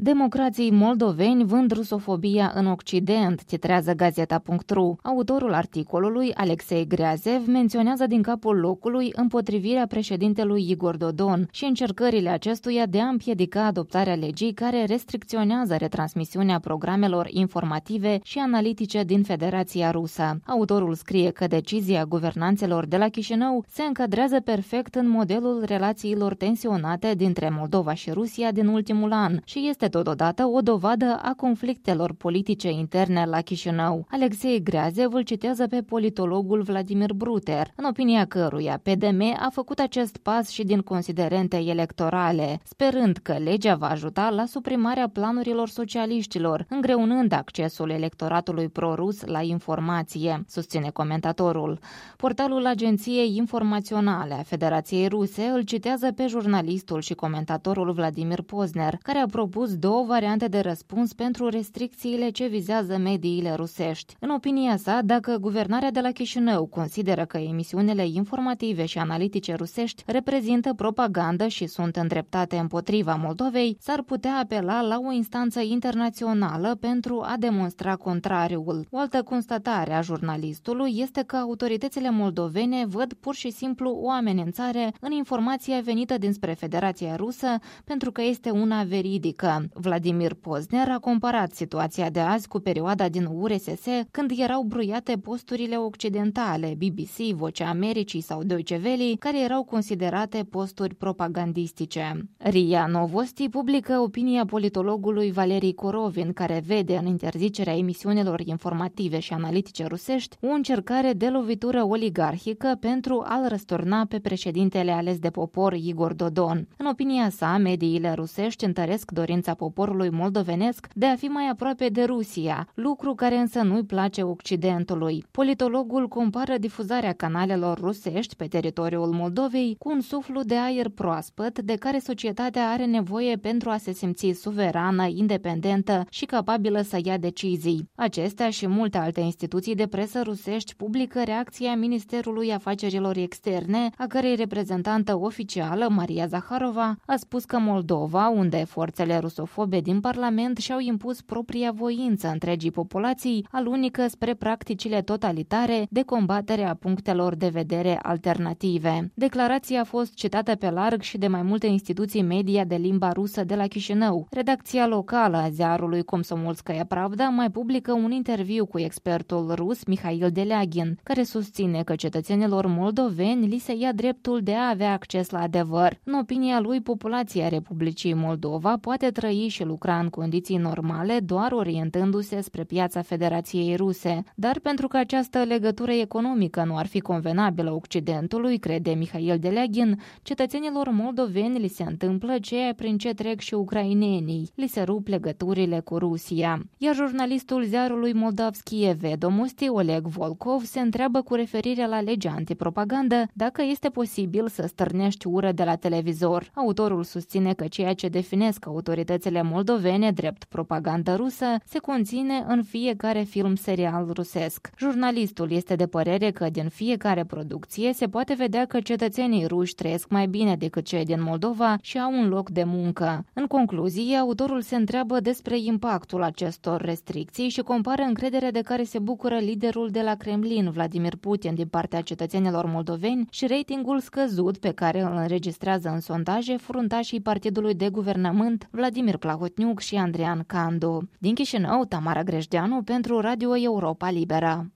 Democrații moldoveni vând rusofobia în Occident, titrează Gazeta.ru. Autorul articolului, Alexei Greazev, menționează din capul locului împotrivirea președintelui Igor Dodon și încercările acestuia de a împiedica adoptarea legii care restricționează retransmisiunea programelor informative și analitice din Federația Rusă. Autorul scrie că decizia guvernanțelor de la Chișinău se încadrează perfect în modelul relațiilor tensionate dintre Moldova și Rusia din ultimul an și este totodată o dovadă a conflictelor politice interne la Chișinău. Alexei Greazev îl citează pe politologul Vladimir Bruter, în opinia căruia PDM a făcut acest pas și din considerente electorale, sperând că legea va ajuta la suprimarea planurilor socialiștilor, îngreunând accesul electoratului pro-rus la informație, susține comentatorul. Portalul Agenției Informaționale a Federației Ruse îl citează pe jurnalistul și comentatorul Vladimir Pozner, care a propus două variante de răspuns pentru restricțiile ce vizează mediile rusești. În opinia sa, dacă guvernarea de la Chișinău consideră că emisiunile informative și analitice rusești reprezintă propagandă și sunt îndreptate împotriva Moldovei, s-ar putea apela la o instanță internațională pentru a demonstra contrariul. O altă constatare a jurnalistului este că autoritățile moldovene văd pur și simplu o amenințare în informația venită dinspre Federația Rusă pentru că este una veridică. Vladimir Pozner a comparat situația de azi cu perioada din URSS, când erau bruiate posturile occidentale, BBC, Vocea Americii sau Deutsche Welle, care erau considerate posturi propagandistice. RIA Novosti publică opinia politologului Valeri Korovin, care vede în interzicerea emisiunilor informative și analitice rusești o încercare de lovitură oligarhică pentru a-l răsturna pe președintele ales de popor Igor Dodon. În opinia sa, mediile rusești întăresc dorința poporului moldovenesc de a fi mai aproape de Rusia, lucru care însă nu-i place Occidentului. Politologul compară difuzarea canalelor rusești pe teritoriul Moldovei cu un suflu de aer proaspăt de care societatea are nevoie pentru a se simți suverană, independentă și capabilă să ia decizii. Acestea și multe alte instituții de presă rusești publică reacția Ministerului Afacerilor Externe, a cărei reprezentantă oficială, Maria Zaharova, a spus că Moldova, unde forțele rusofobe din Parlament și-au impus propria voință întregii populații, alunică spre practicile totalitare de combatere a punctelor de vedere alternative. Declarația a fost citată pe larg și de mai multe instituții media de limba rusă de la Chișinău. Redacția locală a ziarului Komsomolskaya Pravda mai publică un interviu cu expertul rus Mihail Deleagin, care susține că cetățenilor moldoveni li se ia dreptul de a avea acces la adevăr. În opinia lui, populația Republicii Moldova poate trăi și lucra în condiții normale doar orientându-se spre piața Federației Ruse. Dar pentru că această legătură economică nu ar fi convenabilă Occidentului, crede Mihail Deleagin, cetățenilor moldoveni li se întâmplă ceea prin ce trec și ucrainenii. Li se rup legăturile cu Rusia. Iar jurnalistul ziarului Moldavskие Vedomosti, Oleg Volkov, se întreabă cu referire la legea antipropagandă dacă este posibil să stârnești ură de la televizor. Autorul susține că ceea ce definesc autoritățile moldovene drept propagandă rusă se conține în fiecare film-serial rusesc. Jurnalistul este de părere că din fiecare producție se poate vedea că cetățenii ruși trăiesc mai bine decât cei din Moldova și au un loc de muncă. În concluzie, autorul se întreabă despre impactul acestor restricții și compară încrederea de care se bucură liderul de la Kremlin, Vladimir Putin, din partea cetățenilor moldoveni și ratingul scăzut pe care îl înregistrează în sondaje fruntașii partidului de guvernământ Vladimir Plahotniuc și Andrian Candu. Din Chișinău, Tamara Grejdeanu pentru Radio Europa Liberă.